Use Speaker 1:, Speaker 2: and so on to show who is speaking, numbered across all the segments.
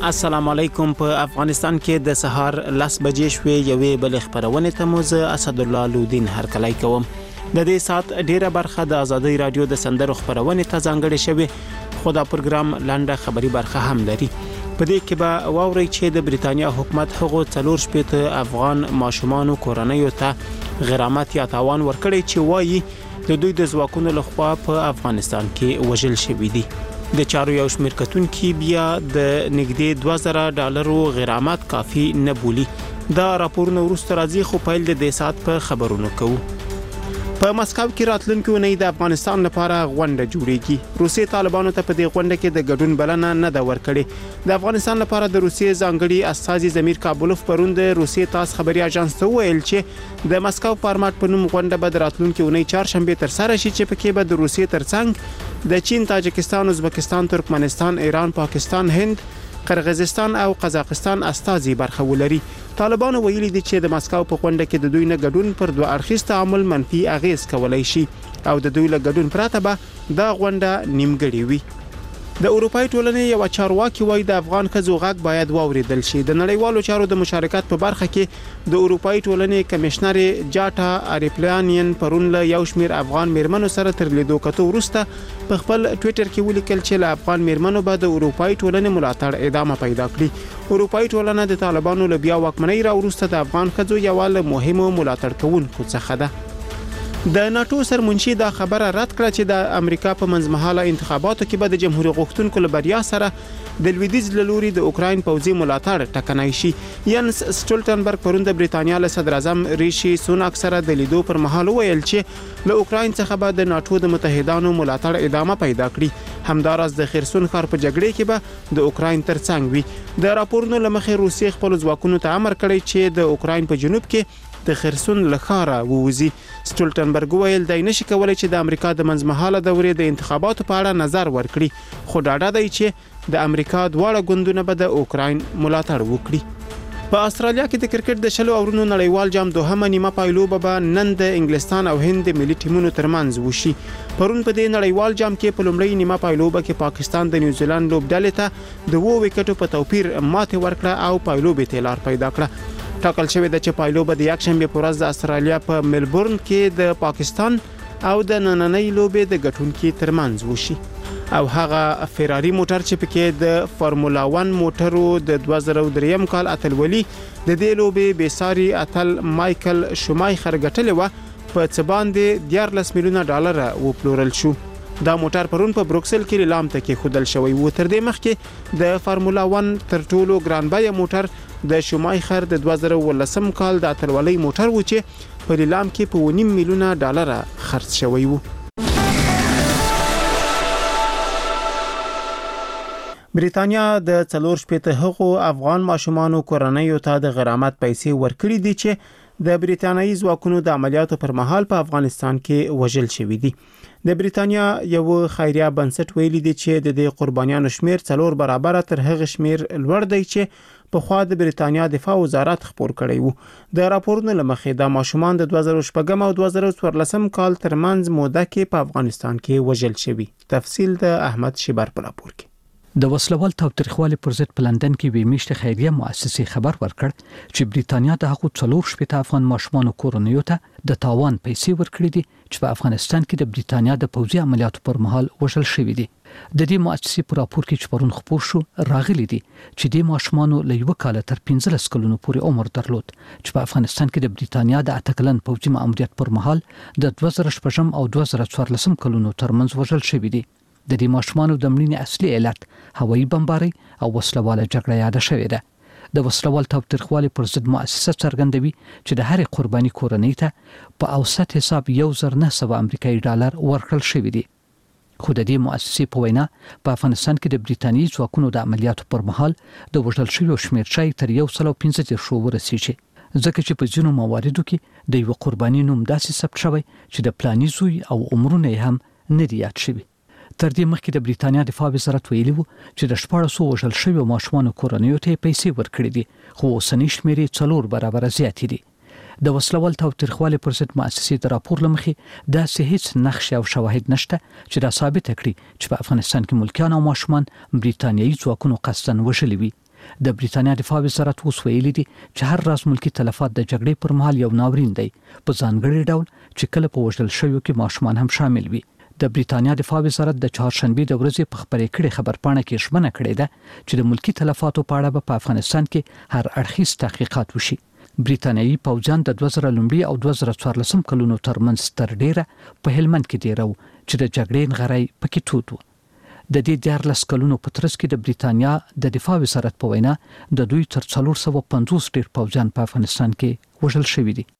Speaker 1: السلام علیکم. په افغانستان کې د سهار 10 بجې شوې یوې بل خبرونه ته موزه اسد الله لودین هرکلی کوم. د دې سات ډیره برخه د ازادي رادیو د سندرو خبرونه ته ځانګړې شوې، خو دا پروګرام لنډه خبري برخه هم لري. په دې کې به واوري چې د بریتانیا حکومت هغو 4 افغان ماشومان کورنۍ ته غرامت یا تاوان ورکړي چې وایي د دوی د ځواکونو لخوا په افغانستان کې وژل شوی دي. د چارو یو شمېر کتونکو بیا د نږدې $2000 غرامت کافي نه بولی. دا راپورونه وروسته راځي، خو پیل د دې سات په خبرونو کوو. په مسکو کې راتلونکو نه د افغانستان لپاره غونډه جوړیږي. روسي طالبانو ته په دې غونډه کې د ګډون بلنه نه ده ورکړې. د افغانستان لپاره د روسي ځانګړي استازي زمیر کابولوف پرون د روسي تاس خبري اژانس ته ویل چې د مسکو فارمات په نوم غونډه به راتلونکو نه چهارشنبه تر سره شي، چې پکې به د روسي ترڅنګ د چین، تاجکستان، ازبکستان، ترکمنستان، ایران، پاکستان، هند، قرغیزستان او قزاقستان استازي برخه ولري. طالبان ویلي دي چې د مسکو په غونډه کې د دوی نه ګډون پر دوه اړخیز تعامل منفي اغیز کولای شي او د دوی له ګډون پرته به دا غونډه نیمګړې وي. د اروپای ټولنې یو چارواکي وایي د افغان ښځو غږ باید واوریدل شي. د نړیوالو چارو د مشارکت په برخه کې د اروپای ټولنې کمشنر جاټا اریپلانین پرون له یو شمېر افغان میرمنو سره تر لیدو کتو وروسته په خپل ټوئیټر کې ولیکل چې له افغان میرمنو به د اروپای ټولنې ملاتړ ادامه پیدا کړي. اروپای ټولنه د طالبانو له بیا واکمنۍ را وروسته د افغان ښځو یو له مهمو ملاتړ کوونکو څخه ده. د ناتو سرمنشي دا خبره رد کړه چې د امریکا په منځمهاله انتخاباتو کې به د جمهوریت غوښتونکو له بریا سره د لویدیځ له لوري د اوکراین پوځي ملاتړ ټکنای شي. ینس سټولټنبرګ پرون د بریتانیا له صدر اعظم ریشي سوناک سره د لیدو پر مهال ویل چې له اوکراین څخه به د ناتو د متحدانو ملاتړ ادامه پیدا کړي. همداراز د خرسون ښار په جګړې کې به د اوکراین ترڅنګ وي. د راپورونو لمخې روسي خپل ځواکونو ته امر کړی چې د اوکراین په جنوب کې د خرسون لخاره ووزي. سټولټنبرګ ویل دی نشي کولای چې د امریکا د منځمهاله دورې د انتخاباتو په اړه نظر ورکړي، خو ډاډه دی چې د امریکا دواړه ګوندونه به د اوکراین ملاتړ وکړي. په استرالیا کې د کرکټ د 10 اورونو نړیوال جام دوهمه نیمه پایلوبه به نن د انګلستان او هند ملي ټیمونو ترمنځ وشي. پرون په دې نړیوال جام کې په لومړی نیمه پایلوبه کې پاکستان د نیوزیلند لوبډلې ته د 2 وکټو په توپیر ماته ورکړه او پایلوبې ته لار پیدا کړه. ټاکل شوی د چې پایلوبه د یکشنبه په ورځ د استرالیا په ملبورن کې د پاکستان او د نننۍ لوبې د ګټونکو ترمنځ وشي. او هغه فیراری موټر چې پکې د فارمولا 1 موټرو د 2003 کال اتلولي د دې لوبې بیساری اتل مایکل شومایخر ګټلې و په څه باندې $14 میلیونه وپلورل شو. دا موټر پرون په بروکسل کې لیلام ته کې خودل شوی و. تر دې مخکې د فارمولا 1 تر ټولو ګران بیه موټر د شومایخر د 2013 کال د اتلولۍ موټر و چې په لیلام کې په $9 میلیونه خرڅ شوی و. بریتانیا د 4 هغو افغان ماشومان کورنۍ ته د غرامت پیسې ورکړي دي چې د بریتانیایی ځواکونو د عملیاتو پر مهال په افغانستان کې وژل شوی دي. د بریتانیا یو خیریه بنسټ ویلي دی چې د دې قربانیانو شمیر 4 برابر تر هغه شمیر لوړ دی چې په خوا د بریتانیا دفاع وزارت خبر کړی وو. د راپورونو لمخې د ماشومان د 2014 او 2014 کال ترمنځ موده کې په افغانستان کې وژل شوی. تفصیل د احمد شیبر په راپور کې.
Speaker 2: د وسلوال تاوتریخوالي پر ضد په لندن کې وی میشته خیریه مؤسسې خبر ورکړ چې بریتانیا د هغو 4 افغان ماشومان کورنیو ته د تاوان پیسې ورکړي دي چې په افغانستان کې د بریتانیا د پوځي عملیاتو پر مهال وژل شوی دي. د دې مؤسسې په راپور کې چې پرون خبر شو راغلي دي چې د ماشومان له 1 کال تر 15 کلونو پورې عمر درلود چې په افغانستان کې د بریتانیا د 8 کلن پوځي ماموریت پر مهال د 2014 او 2014 کلونو ترمنځ وژل شوی دي. د دې ماشومان د مړینې اصلي علت هوایي بمباري او وسلواله جګړه یاد شوې ده. د وسلوال تاوتریخوالي پر ضد مؤسسه څرګندوي چې د هرې قرباني کورنۍ ته په اوسط حساب $1900 امریکایي ډالر ورکړل شوی دي. خو د دې مؤسسې په وینا په افغانستان کې د بریتانیایی ځواکونو د عملیاتو پر مهال د وژل شویو شمېر شای تر 115 ورسیږي، ځکه چې په ځینو مواردو کې د یو قرباني نوم داسې ثبت شوی چې د پلاني زوی او عمرونه هم نه دی یاد شوی. تر دې مخکې د بریتانیا دفاع وزارت ویلي وو چې د 1400 وژل شویو ماشومانو کورنیو ته پیسې ورکړي دي، خو اوسنی شمېر 4 برابر زیات دي. د وسلوال تاوتریخوالي پر ضد مؤسسې د راپور لمخې داسې هیڅ نقشه او شواهد نشته چې دا ثابت کړي چې په افغانستان کې ملکیان او ماشومان بریتانیایی ځواکونو قصداً وژلي وي. د بریتانیا دفاع وزارت اوس ویلي دي چې هر راز ملکی تلفات د جګړې پر مهال یو ناورین دی په ځانګړي ډول چې کله په وژل شویو کې ماشومان هم شامل وي. د بریتانیا دفاع وزارت د چهارشنبه د ورځې په خبرې کړي خبرپاڼه کې ژمنه کړې ده چې د ملکی تلفاتو په اړه په افغانستان کې هر اړخیز تحقیقات وشي. بریتانیایی پوځیان د 2001 او 2014 کلونو ترمنځ تر ډیره په هلمند کې دیرو چې د جګړې نغړی پکې توت و. د دې 14 کلونو په ترڅ کې د بریتانیا د دفاع وزارت په وینا د دوی تر 450 ډیر پوځیان په افغانستان کې وژل شوي دي.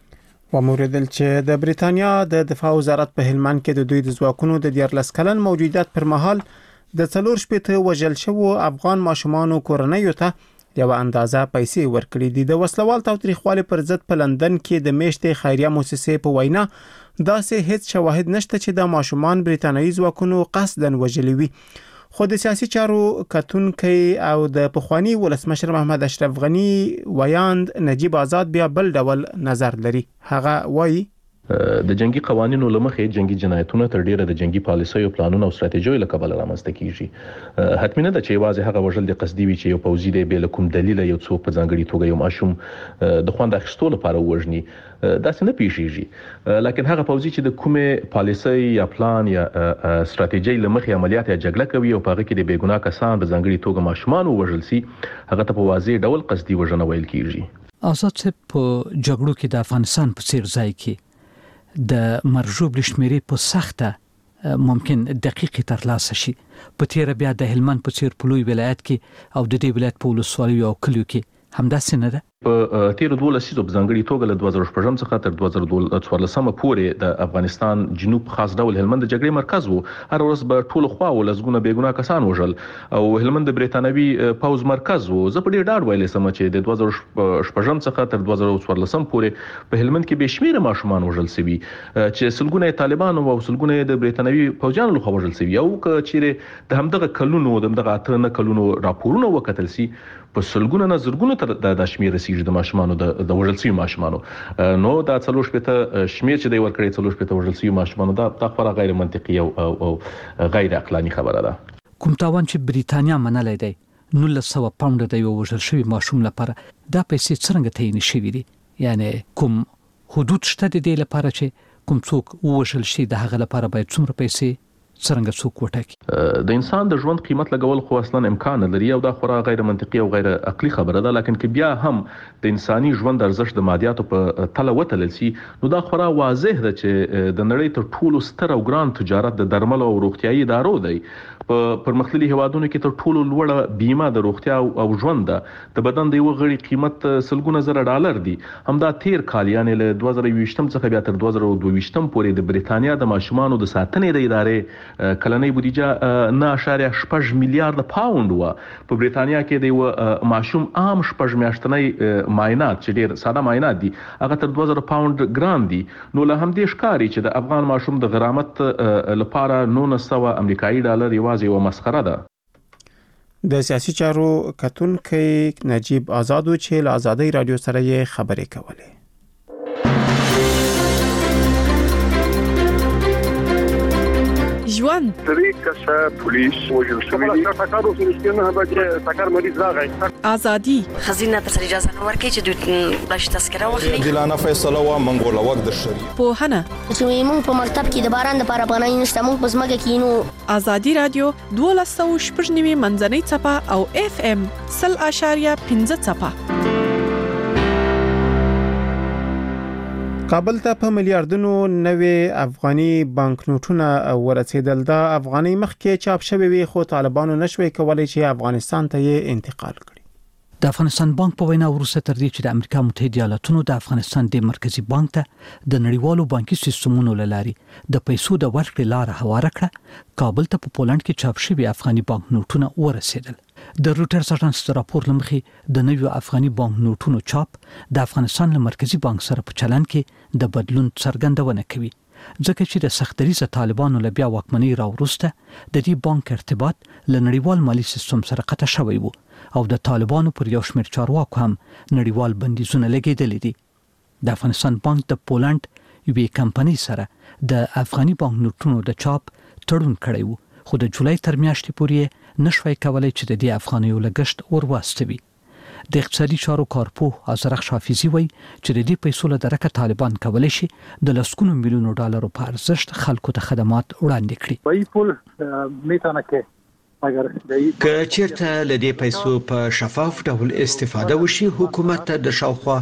Speaker 1: وموردل چې د بریتانیا د دفاع وزارت په هلمند کې د دوی د ځواکونو د 14 کلن موجودیت پر مهال د 4 وژل شوو افغان ماشومان کورنۍ ته یو اندازه پیسې ورکړي دي. د وسلوال تاوتریخوالي پر ضد په لندن کې د میشتې خیریه مؤسسې په وینا داسې هیڅ شواهد نشته چې د ماشومان بریتانیایی ځواکونو قصداً وژلي وي. خو د سیاسي چارو کتونکي او د پخوانی ولسمشر محمد اشرف غنی ویاند نجیب آزاد بیا بل ډول نظر لري. هغه وایي
Speaker 3: د جنگي قوانینو لمخې جنگي جنایتونه تر ډیره د جنگي پالیسیو پلانونو او ستراتیژیو له کبله رامنځته کیږي. حتمی نه ده چې واځي هغه وژل د قصدي وي چې یو پوځي دی بل کوم دلیل یو څوک په ځانګړي توګه یو ماشوم د خوند اخیستلو لپاره وژني دا څنګه پیښیږي. لکه هغه پوځي چې د کومه پالیسي یا پلان یا ستراتیژي لمخې عملیات یا جګړه کوي او په هغه کې د بیګناه کسان په ځانګړي توګه ماشومان وژل سي هغه ته په واځي ډول قصدي وژنه ویل کیږي.
Speaker 2: آزاد چې په جګړو کې د افغانستان په څیر ځای کې د مرجوب لشمیرې په سخته ممکن دقیق ترلاسه شي. په تیر بیا د هلمند په څیر په لوی ولایت کې او د دې ولایت په ولسوالیو او کلیو کې همداسې نه ده.
Speaker 3: په تیر 12 لسیزو په ځانګړي توګه له 2014 څخه تر 2014 پورې د افغانستان جنوب خاص ډول هلمند د جګړې مرکز وو. هر ورځ به ټول خوا ولزګونه بیګناه کسان وژل او هلمند د بریتانوي پوز مرکز وو. زه په ډیر ډاډ ویلې سم چې د 2014 څخه تر 2014 پورې په هلمند کې به شمیر ماشومان وژل شوي چې سلګونه طالبان او سلګونه د بریتانوي پوجانو لخوا وژل شوي او چې د همدغه کلونو دغه اتنه کلونو راپورونه وکتل سي په سلګونه نه زرګونه تر د شمیر رسیږي د ماشومانو د وژل شوي ماشومانو. نو دا 4 شمیر چې دی ورکړی 4 وژل شوي ماشومانو دا خورا غیر منطقي او غیر عقلاني خبره ده.
Speaker 2: کوم تاوان چې بریتانیا منلای دی 1900 پاونډ د یو وژل شوي ماشوم لپاره دا پیسې څنګه تعین شوي دي؟ یعنی کوم حدود شته د دې لپاره چې کوم څوک وژل شي د هغه لپاره باید څومره پیسې څنګه څوک وټاکي؟
Speaker 3: د انسان د ژوند قیمت لګول خو اصلا امکان نه لري او دا خورا غیر منطقي او غیر عقلي خبره ده. لکه کې بیا هم د انساني ژوند ارزښت د مادیاتو په تله وتلل سي نو دا خورا واضح ده چې د نړۍ تر ټولو ستر او ګران تجارت د درمل او روغتيایي ادارو دی. په پرمختللي هیوادونو کې تر ټولو لوړه بیمه د روغتیا او ژوند ده. د بدن د یو غړي قیمت سلګونه زره ډالر دی. همدا تیر کال یعنی له 2020 څخه بیا تر 2022 پورې د بریتانیا د ماشومانو د ساتنې د ادارې کلنۍ بودیجه 9.8 میلیارډ پاوند و. په بریتانیا کې د یو ماشوم عام 6 میاشتنۍ معاینات چې ډیر ساده معاینات دي هغه تر 2000 پاوند ګران دي. نو له همدې ښکاری چې د افغان ماشوم د غرامت لپاره 900 امریکایي ډالر یوازې یو مسخره ده.
Speaker 1: د سیاسي چارو کتونکي نجیب آزاد چې له آزادۍ رادیو سره یې خبرې کولې.
Speaker 4: ژوند
Speaker 5: طریقه پولیس وجل شوی دی تاکارو فلسطینه به تاکار مریض راغی
Speaker 4: ازادي
Speaker 6: خزینه تر اجازه نه ورکړي چې د تذکره واخلي
Speaker 7: دلانه فیصله و منګول وخت د شری
Speaker 4: په هنه
Speaker 8: چې موږ په مکتب کې د باران لپاره پناه نشته موږ په ځمکه کې نو
Speaker 4: ازادي رادیو 12.9 منځنۍ چپه او FM 0.5 چپه.
Speaker 1: کابل ته په میلیارډونو نوې افغاني بانکنوټونه ورسېدل. د افغاني مخکې چاپ شوی وي خو طالبانو نشوي کولای چې افغانستان ته یې انتقال کړي.
Speaker 2: د افغانستان بانک په وینا وروسته تر دې چې د امریکا متحده ایالاتونو د افغانستان د مرکزی بانک ته د نړیوالو بانکي سیستمونو لاري د پیسو د ورکړې لار هواره کړه، کابل ته په پولند کې چاپ شوی افغاني بانک نوټونه ورسېدل. د روټرز اژانس راپور لمخې د نویو افغاني بانک نوټونو چاپ د افغانستان له مرکزی بانک سره په چلن کې د بدلون څرګندونه کوي، ځکه چې د سختریزه طالبانو له بیا واکمنۍ راوروسته د دې بانک ارتباط له نړیوال مالی سیستم سره قطع شوی وو او د طالبانو پر یو شمېر چارواکو هم نړیوال بندیزونه لګېدلي دي. د افغانستان بانک د پولند یوې کمپنۍ سره د افغاني بانک نوټونو د چاپ تړون کړی وو، خو د جولای تر میاشتې پورې نشوي کولای چې د دې افغانیو لګښت ورواستوي. د اقتصادي چارو کارپوه ازرق حافظي وایي چې د دې پیسو له درکه طالبان کولای شي د لسګونو میلیونو ډالرو په ارزښت خلکو ته خدمات وړاندې کړي.
Speaker 9: وایي پول میتونه کې
Speaker 10: که چیرته له دې پیسو په شفاف ډول استفاده وشي حکومت ته د شاوخوا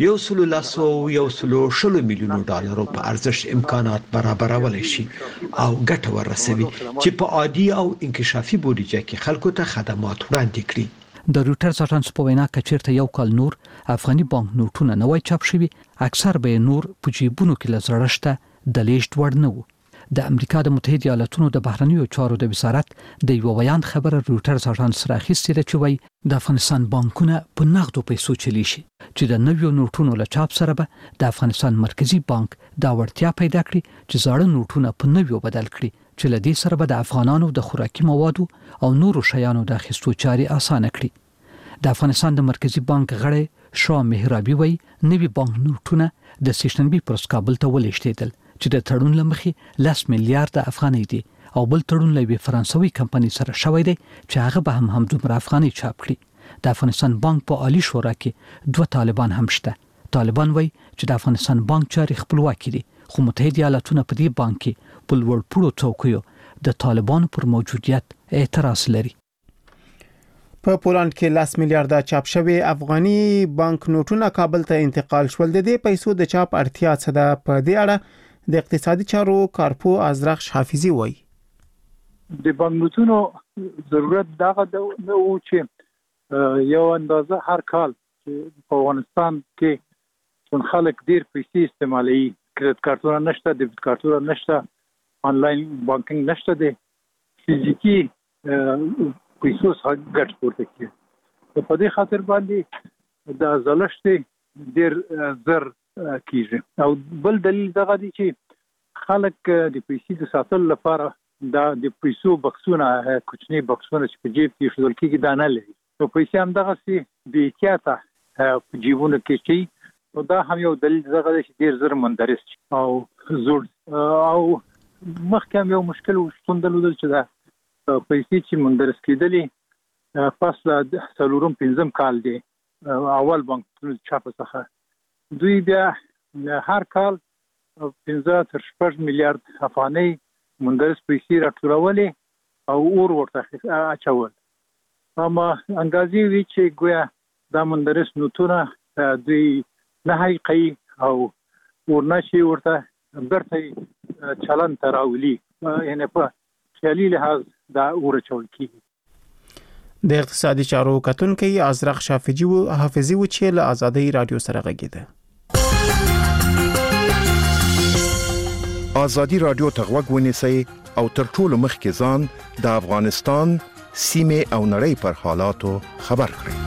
Speaker 10: 1.1 میلیونو ډالرو په ارزښت امکانات برابرولای شي او ګټه ورسوي چې په عادي او انکشافي بودیجه کې خلکو ته خدمات وړاندې کړي.
Speaker 2: د روټرز اژانس په وینا کچیرته یو کال نور افغاني بانک نوټونه نوای چاپ شوي اکثر به نور په جیبونو کې لزړشته د لیشت وړ نه وو. د امریکا د متحده ایالاتونو د بهرنیو چارو د وزارت د یو بیان خبره روټرز اژانس راخیستې ده چې وایي د افغانستان بانکونه په نغدو پیسو چلی شي چې د نویو نوټونو له چاپ سره به د افغانستان مرکزی بانک دا وړتیا پیدا کړي چې زاړه نوټونه په نویو بدل کړي چې له دې سره به د افغانانو د خوراکي موادو او نورو شیانو د اخیستو چارې اسانه کړي. د افغانستان د مرکزی بانک غړی شاه مهرابي وایي نوی بانک نوټونه د سیشنبي پر کابل ته ولېږدېدل چې د تړون لمخې 10 میلیارډ افغانۍ دي او بل تړون له فرانسوي کمپنۍ سره شوی دی چې هغه به هم دومره افغانۍ چاپ کړي. د افغانستان بانک په عالی شورا کې 2 طالبان هم شته. طالبان وایي چې د افغانستان بانک چارې خپلواکي دي خو متحده ایالاتونه په دې بانک کې په لوړ پوړو څوکیو د طالبانو پر موجودیت اعتراض لري.
Speaker 1: په پولند کې 10 میلیارډ چاپ شوی افغاني بانک نوټونه کابل ته انتقال شول. د دې پیسو د چاپ اړتیا څه ده؟ په دې اړه د اقتصادي چارو کارپوه ازرق حافظي وایي
Speaker 9: د بانک نوټونو ضرورت دغه نه و چې یو اندازه هر کال په افغانستان کې خلک ډیر پیسې استعمالوي. کریډټ کارتونه نشته، ډیبټ کارتونه نشته، آنلاین بانکینګ نشته، د فزیکی پیسو څخه ګټه پورته کیږي. په دې خاطر باندې د زلشت ډیر زر کیږي. او بل دلیل دغه دی چې خلک د پیسې د ساتلو لپاره د پیسو بکسونه کوچنی بکسونه چې په جیب کې شول کېږي دا نه لري. نو پیسې هم دغه سي بې احتیاطه په جیبونو کې شي. نو دا هم یو دلیل دغه دی چې ډیر زر مندرس او زوړ او مخکې هم یو مشکل شتون درلود چې دا پیسې چې مندرس کېدلې پس له 4-5 کال دی اول بانک چاپ څخه دوی بیا هر کال 15-16 میلیارډ افغانۍ مندرس پیسې راټولولې او اور ورته اچول. اما انګازي وی چې ګویا دا مندرس نوټونه دوی نه حقيقي او ورنشي ورته برته چلن تراولي یعنی په خیالي لحاظ دا ورچول کیږي.
Speaker 1: د اقتصادي چارو کتونکو ازرق حافظي و چې له آزادۍ رادیو سره غږیده.
Speaker 11: آزادی رادیو ته غوږ ونیسئ او تر ټولو مخکې ځان د افغانستان سیمه او نړۍ پر حالاتو خبر کړئ.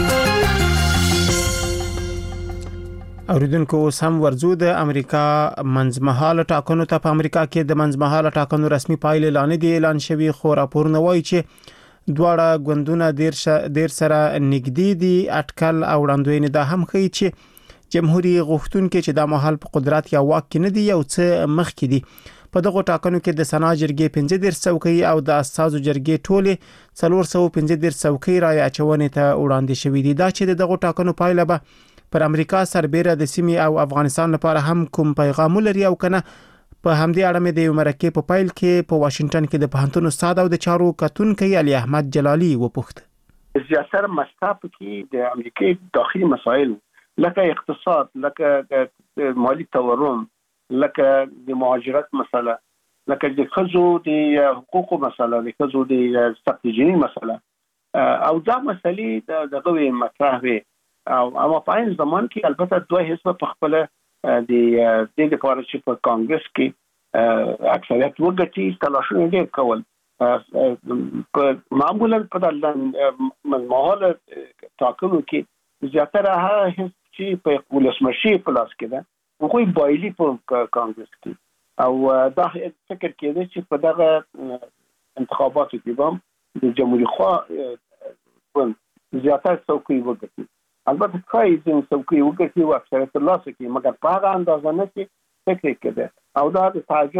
Speaker 1: اوریدونکو سم ورزو د امریکا منځمهاله ټاکنو ته په امریکا کې د منځمهاله ټاکنو رسمي پایلې اعلان شوي خو راپورونه وایي چې دواړه ګوندونه ډیر سره نږدې دي. اټکل او وړاندوینې دا هم ښیي چې جمهوریت غوښتونکي چې د مهال په قدرت یا واک کې نه دي یو څه مخکې دي. په دغه ټاکنو کې د سنا جرګې 15 څوکۍ او د اساسو جرګې ټوله 415 څوکۍ رای اچونې ته وړاندې شوې دي. دا چې دغه ټاکنو پایله به پر امریکا سربېره د سیمې او افغانستان لپاره هم کوم پیغام لري او کنه په همدې اړه مې د یو مرکې په پایل کې په واشنگټن کې د پوهنتون استاد او د چارو کتونکو علي احمد جلالي وپوښت.
Speaker 12: زیاتره مسطاب کې د امریکای داخلي مسایل لکه اقتصاد، لکه مالی تورم، لکه د مهاجرت مسله، لکه د خزو د حقوقو مسله، د خزو د استراتیژي مسله او دا مسلې دغه مطرح وي. او اما په این زمان کې البته دوه حزب په خپل د دې لپاره چې په کانګرس کې اکثریت وګټي تلاشونه ډېر کول. معمولا په منځمهاله ټاکنو کې زیاتره هغه حزب چې په ولسمشي په لاس کې ده هغوی بایلي په کانګرس کې او دا فکر کېده چې په دغه انتخاباتو کې به د جمهوریت خوا زیاتره څوکۍ وګټي. البته کای ځین څوکۍ وګټي او اکثریت ترلاسه کړي مګر په هغه اندازه نه چې فکر کېده او دا د تعجب